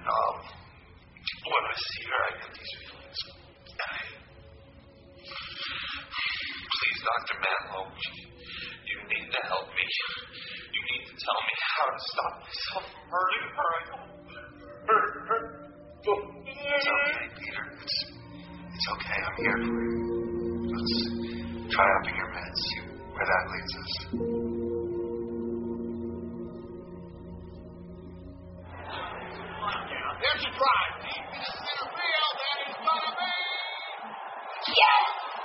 When I see her, I get these feelings. Please, Dr. Manlow, you need to help me. You need to tell me how to stop myself from hurting her. I don't hurt her. It's okay, Peter. It's okay. I'm here for you. Let's try upping your meds. See where that leads us. There's a drive. Deep in the center field, and it's gonna be... Yes!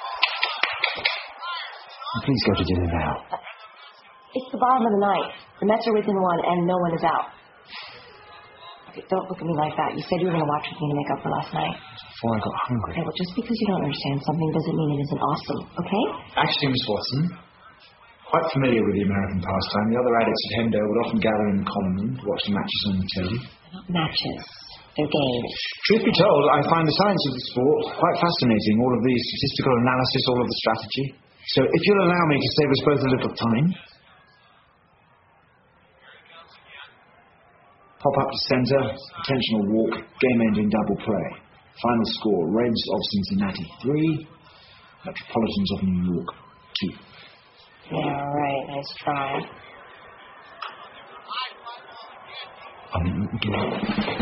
Please go to dinner now. It's the bottom of the ninth. The Mets are within one, and no one is out. Okay, don't look at me like that. You said you were going to watch with me to make up for last night. Before I got hungry. Okay, well, just because you don't understand something doesn't mean it isn't awesome, okay? Actually, Miss Watson, quite familiar with the American pastime. The other addicts at Hendo would often gather in the common room to watch the matches on the telly. They're not matches. They're games. Truth be told, I find the science of the sport quite fascinating. All of the statistical analysis, all of the strategy. So if you'll allow me to save us both a little time... Pop up to centre, intentional walk, game ending double play. Final score, Reds of Cincinnati 3, Metropolitans of New York 2. Yeah, right. Nice try. Give me